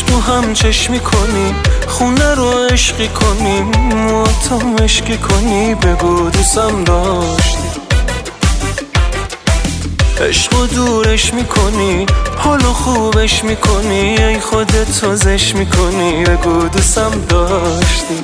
با هم چشمی کنیم، خونه رو عشقی کنیم، موهاتو مشکی کنی، بگو دوستم داشتی. عشقو دورش میکنی، حالو خوبش میکنی، ای خودت تازش میکنی، بگو دوستم داشتی.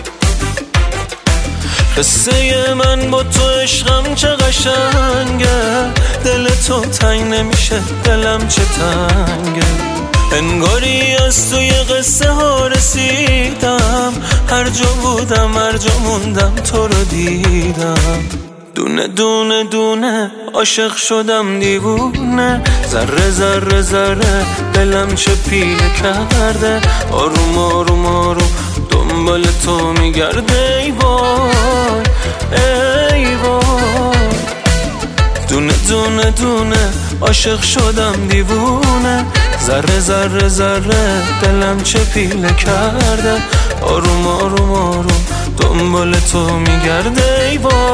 قصه من با تو عشقم چه قشنگه، دل تو تنگ نمیشه، دلم چه تنگه. انگاری از توی قصه ها رسیدم، هر جا بودم هر جا موندم تو رو دیدم. دونه دونه دونه عاشق شدم دیوونه، ذره ذره ذره دلم چه پیله کرده، آروم آروم آروم دنبال تو میگرده. ای وای ای وای، دونه دونه دونه عاشق شدم دیوونه، ذره ذره ذره دلم چه پیله کرده، آروم آروم آروم دنبال تو میگرده. ای وای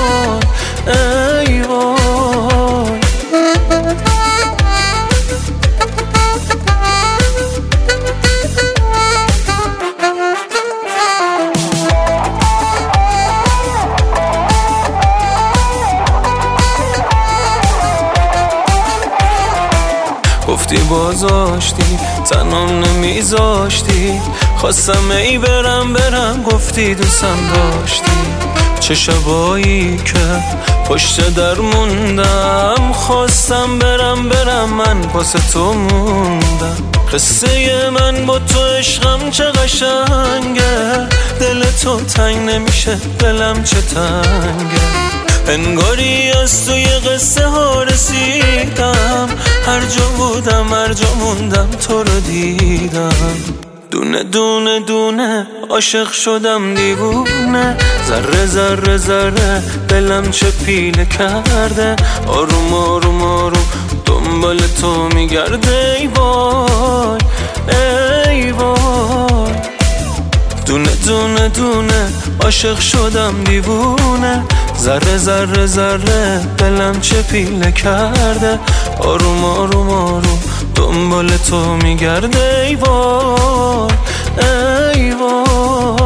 ای وای. گفتی بازاشتی تنم نمیذاشتی، خواستم ای برم گفتی دوستم داشتی. چه شبایی که پشت در موندم، خواستم برم من پاس تو موندم. قصه من با تو عشقم چه قشنگه، دل تو تنگ نمیشه، دلم چه تنگه. انگاری از توی قصه ها رسیدم، هر جا بودم هر جا موندم تو رو دیدم. دونه دونه دونه عاشق شدم دیوونه، ذره ذره ذره دلم چه پیله کرده، آروم آروم آروم دنبال تو میگرده. ای وای ای وای، دونه دونه دونه عاشق شدم دیوونه، ذره ذره ذره دلم چه پیله کرده، آروم آروم آروم دنبال تو میگرده. ای وای ای وای.